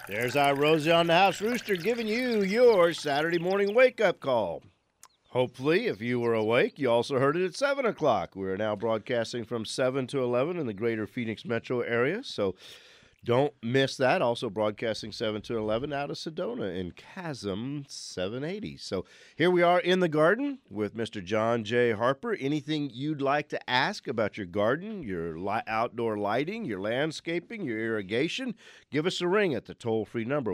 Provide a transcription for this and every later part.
There's our Rosie on the House Rooster giving you your Saturday morning wake-up call. Hopefully, if you were awake, you also heard it at 7 o'clock. We're now broadcasting from 7 to 11 in the greater Phoenix metro area, so don't miss that. Also broadcasting 7 to 11 out of Sedona in Chasm 780. So here we are in the garden with Mr. John J. Harper. Anything you'd like to ask about your garden, your outdoor lighting, your landscaping, your irrigation, give us a ring at the toll-free number,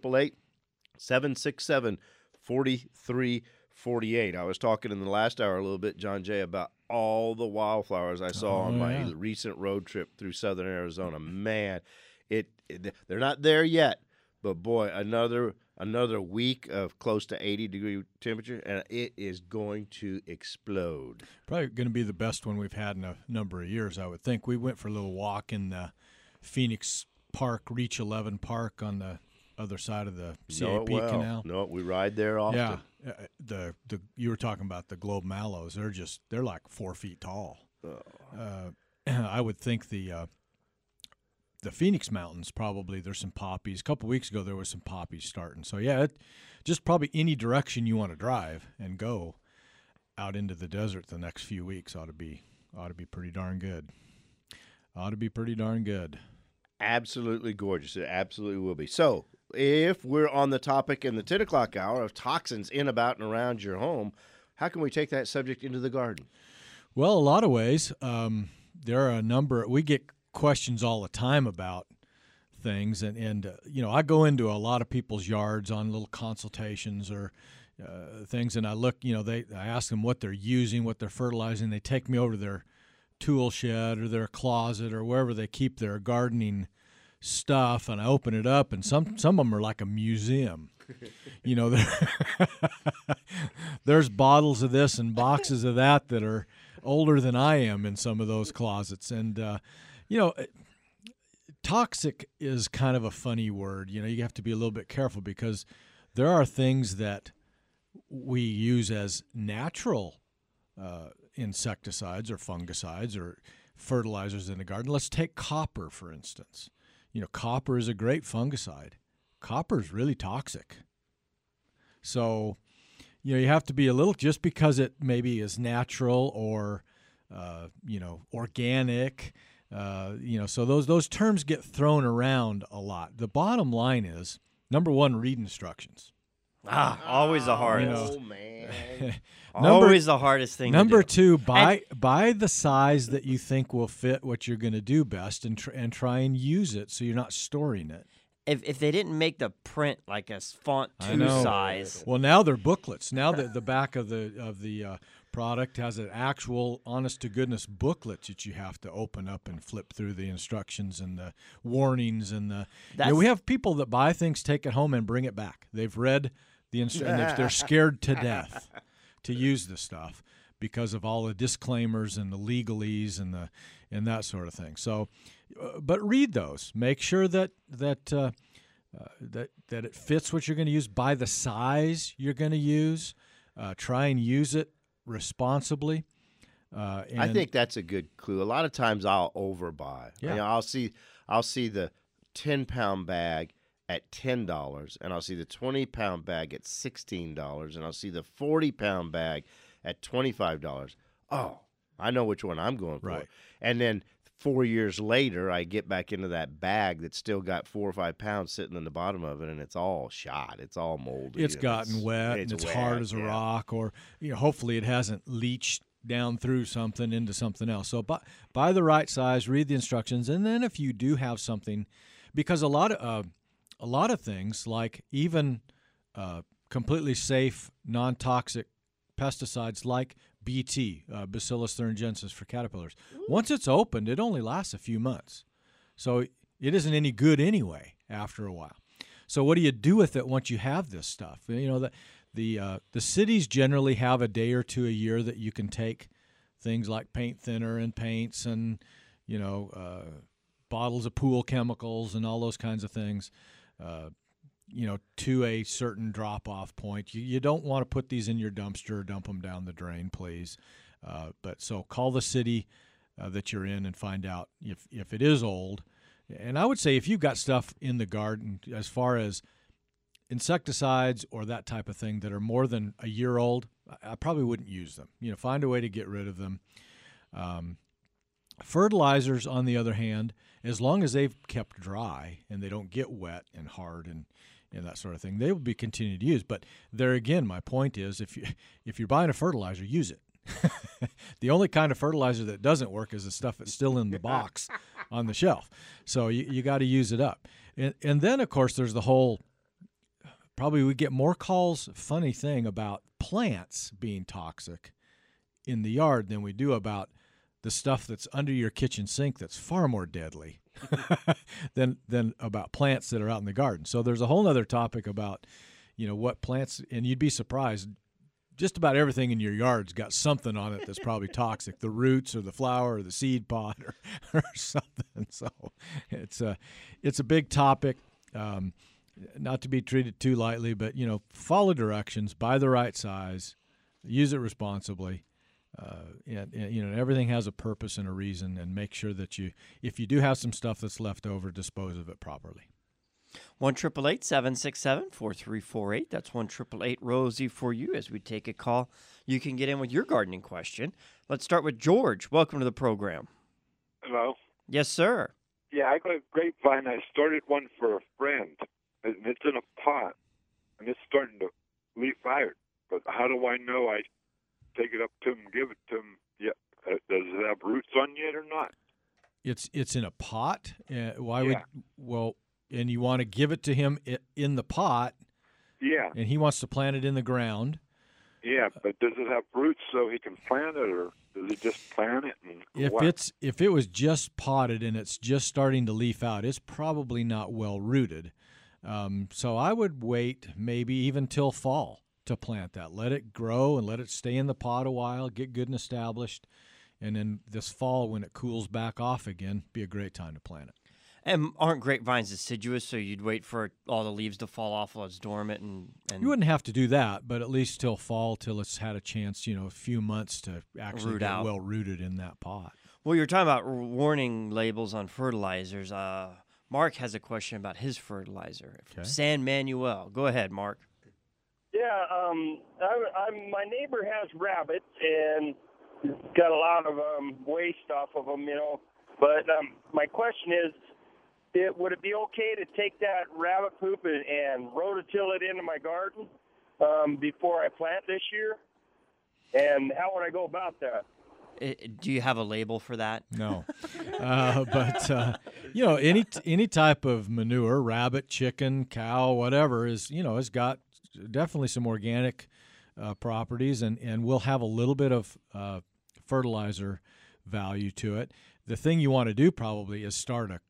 1-888-767-4348. I was talking in the last hour a little bit, John J., about all the wildflowers I saw on my recent road trip through southern Arizona. Man, they're not there yet, but boy, another week of close to 80-degree temperature, and it is going to explode. Probably going to be the best one we've had in a number of years, I would think. We went for a little walk in the Phoenix Park, Reach 11 Park on the other side of the CAP Canal. No, we ride there often. Yeah, you were talking about the globe mallows. They're like 4 feet tall. I would think the Phoenix Mountains, probably there's some poppies. A couple weeks ago there was some poppies starting. So yeah, just probably any direction you want to drive and go out into the desert the next few weeks ought to be pretty darn good. Ought to be pretty darn good. Absolutely gorgeous. It absolutely will be. So if we're on the topic in the 10 o'clock hour of toxins in, about, and around your home, how can we take that subject into the garden? Well, a lot of ways. There are a number. We get questions all the time about things, and I go into a lot of people's yards on little consultations or things, and I look. I ask them what they're using, what they're fertilizing. They take me over to their tool shed or their closet or wherever they keep their gardening stuff, and I open it up, and some of them are like a museum. There's bottles of this and boxes of that are older than I am in some of those closets, and toxic is kind of a funny word. You have to be a little bit careful because there are things that we use as natural insecticides or fungicides or fertilizers in the garden. Let's take copper, for instance. Copper is a great fungicide. Copper is really toxic. So, you have to be a little, just because it maybe is natural or, organic. So those terms get thrown around a lot. The bottom line is, number one, read instructions. Always the hardest. Oh, man. Always the hardest thing Number to do. two, buy the size that you think will fit what you're going to do best, and try and use it so you're not storing it. If they didn't make the print like a font 2 size. Well, now they're booklets. Now the back of the product has an actual honest-to-goodness booklet that you have to open up and flip through the instructions and the warnings and we have people that buy things, take it home, and bring it back. They've read the instructions. They're scared to death to use the stuff because of all the disclaimers and the legalese and that sort of thing. So, but read those. Make sure that it fits what you're going to use. Buy the size you're going to use. Try and use it responsibly. I think that's a good clue. A lot of times I'll overbuy. Yeah. I'll see the 10-pound bag at $10, and I'll see the 20-pound bag at $16, and I'll see the 40-pound bag at $25. Oh, I know which one I'm going for. Right. And then 4 years later, I get back into that bag that's still got 4 or 5 pounds sitting in the bottom of it, and it's all shot. It's all moldy. It's gotten wet, and it's wet, hard as a rock, or hopefully it hasn't leached down through something into something else. So buy the right size, read the instructions, and then if you do have something, because a lot of things, like even completely safe, non-toxic pesticides like BT, Bacillus thuringiensis for caterpillars. Once it's opened, it only lasts a few months. So it isn't any good anyway after a while. So what do you do with it once you have this stuff? The cities generally have a day or two a year that you can take things like paint thinner and paints and, bottles of pool chemicals and all those kinds of things, to a certain drop-off point. You don't want to put these in your dumpster or dump them down the drain, please. But so call the city that you're in and find out if it is old And I would say if you've got stuff in the garden as far as insecticides or that type of thing that are more than a year old, I probably wouldn't use them. Find a way to get rid of them. Fertilizers, on the other hand, as long as they've kept dry and they don't get wet and hard and that sort of thing, they will be continued to use. But there again, my point is, if you're buying a fertilizer, use it. The only kind of fertilizer that doesn't work is the stuff that's still in the box on the shelf. So you got to use it up. And then, of course, there's the whole, probably we get more calls, funny thing, about plants being toxic in the yard than we do about the stuff that's under your kitchen sink that's far more deadly than about plants that are out in the garden. So there's a whole other topic about, what plants, and you'd be surprised, just about everything in your yard's got something on it that's probably toxic, the roots or the flower or the seed pod or something. So it's a big topic, not to be treated too lightly, but, follow directions, buy the right size, use it responsibly. And everything has a purpose and a reason, and make sure that if you do have some stuff that's left over, dispose of it properly. 1-888-767-4348. That's 1-888-ROSIE for you as we take a call. You can get in with your gardening question. Let's start with George. Welcome to the program. Hello? Yes, sir. Yeah, I got a grapevine. I started one for a friend, and it's in a pot, and it's starting to leaf out. But how do I know I take it up to him, give it to him? Yeah, does it have roots on yet or not? It's in a pot. And you want to give it to him in the pot. Yeah. And he wants to plant it in the ground. Yeah, but does it have roots so he can plant it, or does he just plant it? If it was just potted and it's just starting to leaf out, it's probably not well rooted. So I would wait maybe even till fall to plant that. Let it grow and let it stay in the pot a while, get good and established, and then this fall when it cools back off again, be a great time to plant it. And aren't grapevines deciduous, so you'd wait for all the leaves to fall off while it's dormant? And you wouldn't have to do that, but at least till fall, till it's had a chance, a few months to actually get well rooted in that pot. Well, you're talking about warning labels on fertilizers. Mark has a question about his fertilizer. Okay. San Manuel. Go ahead, Mark. Yeah, my neighbor has rabbits and got a lot of waste off of them, But my question is, would it be okay to take that rabbit poop and rototill it into my garden before I plant this year? And how would I go about that? Do you have a label for that? No. But any type of manure, rabbit, chicken, cow, whatever, has got definitely some organic properties and will have a little bit of fertilizer value to it. The thing you want to do probably is start a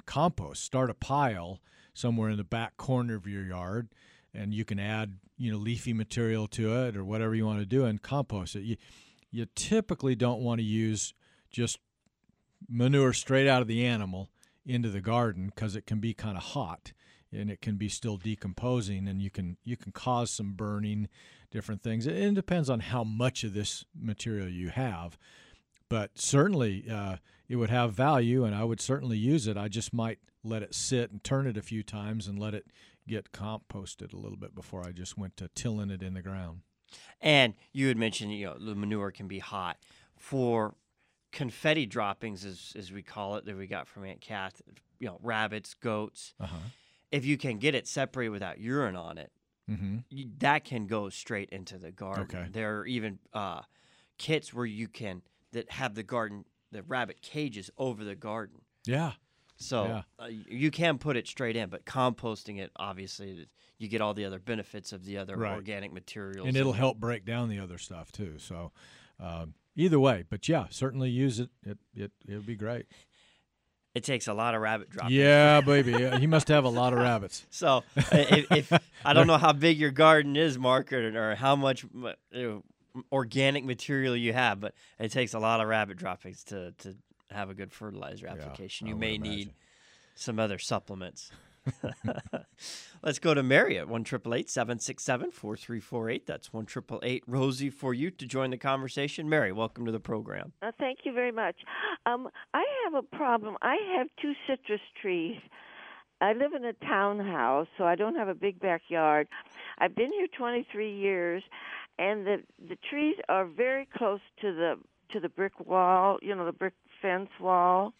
pile somewhere in the back corner of your yard, and you can add leafy material to it or whatever you want to do and compost it. You typically don't want to use just manure straight out of the animal into the garden because it can be kind of hot and it can be still decomposing, and you can cause some burning, different things. It depends on how much of this material you have. But certainly it would have value, and I would certainly use it. I just might let it sit and turn it a few times and let it get composted a little bit before I just went to tilling it in the ground. And you had mentioned, the manure can be hot. For confetti droppings, as we call it, that we got from Aunt Kath, rabbits, goats, if you can get it separated without urine on it, that can go straight into the garden. Okay. There are even kits where you can that have the rabbit cages over the garden. Yeah. So you can put it straight in, but composting it, obviously, you get all the other benefits of the other organic materials. And it'll help break down the other stuff, too. So either way, but certainly use it. It'll be great. It takes a lot of rabbit droppings. Yeah, baby. He must have a lot of rabbits. So if I don't know how big your garden is, Mark, or how much organic material you have, but it takes a lot of rabbit droppings to have a good fertilizer application. You may need some other supplements. Let's go to Mary at 1-888-767-4348. That's 1-888-ROSIE for you to join the conversation. Mary, welcome to the program. Thank you very much. I have a problem. I have 2 citrus trees. I live in a townhouse, so I don't have a big backyard. I've been here 23 years, and the trees are very close to the brick wall, the brick fence wall.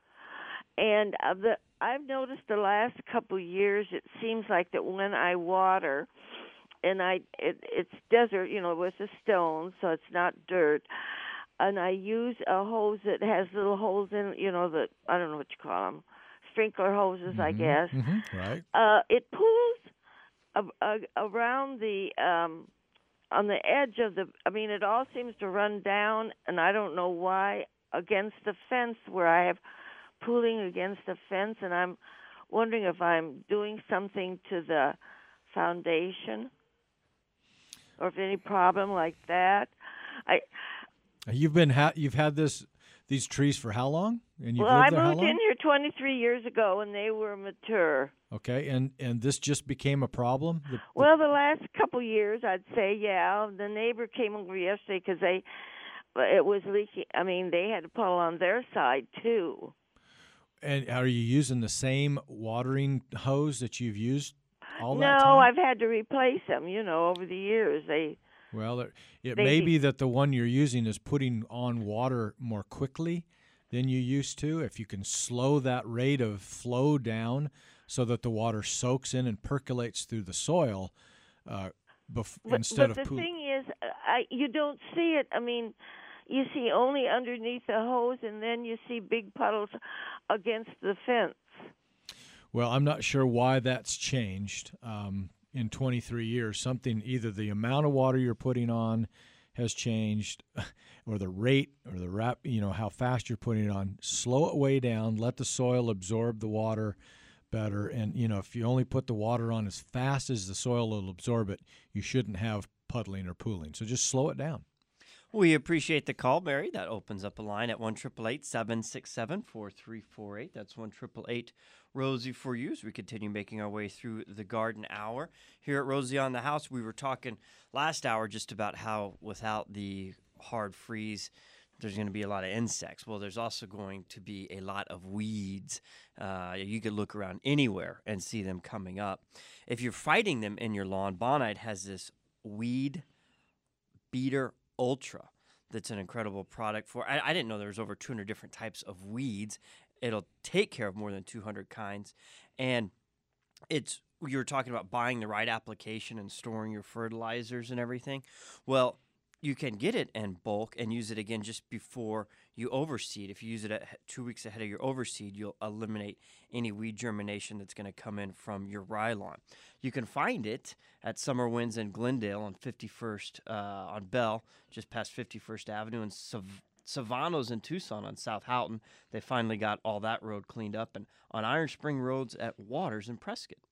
And I've noticed the last couple years, it seems like that when I water, and it's desert, with the stones, so it's not dirt, and I use a hose that has little holes in, I don't know what you call them, sprinkler hoses, I guess. Mm-hmm. Right. It pools around the on the edge of it all seems to run down, and I don't know why, against the fence where I have pooling against the fence, and I'm wondering if I'm doing something to the foundation or if any problem like that. You've had these trees for how long? And you've I lived there how moved long? in here 23 years ago, and they were mature. Okay, and this just became a problem? Well, the last couple years, I'd say, yeah. The neighbor came over yesterday because it was leaking. They had to pull on their side, too. And are you using the same watering hose that you've used all that No, time? I've had to replace them, over the years. Well, it may be that the one you're using is putting on water more quickly than you used to. If you can slow that rate of flow down so that the water soaks in and percolates through the soil instead of But the thing is, you don't see it. You see only underneath the hose, and then you see big puddles against the fence. Well, I'm not sure why that's changed in 23 years. Something, either the amount of water you're putting on has changed, or the rate or the how fast you're putting it on. Slow it way down. Let the soil absorb the water better. And, if you only put the water on as fast as the soil will absorb it, you shouldn't have puddling or pooling. So just slow it down. We appreciate the call, Mary. That opens up a line at 1-888-767-4348. That's 1-888-ROSIE for you as we continue making our way through the garden hour. Here at Rosie on the House, we were talking last hour just about how without the hard freeze, there's going to be a lot of insects. Well, there's also going to be a lot of weeds. You could look around anywhere and see them coming up. If you're fighting them in your lawn, Bonide has this Weed Beater Ultra. That's an incredible product for. I didn't know there was over 200 different types of weeds. It'll take care of more than 200 kinds, and you were talking about buying the right application and storing your fertilizers and everything. Well, you can get it in bulk and use it again just before you overseed. If you use it 2 weeks ahead of your overseed, you'll eliminate any weed germination that's going to come in from your rye lawn. You can find it at Summer Winds in Glendale on 51st on Bell, just past 51st Avenue, and Savano's in Tucson on South Houghton. They finally got all that road cleaned up, and on Iron Spring Roads at Waters in Prescott.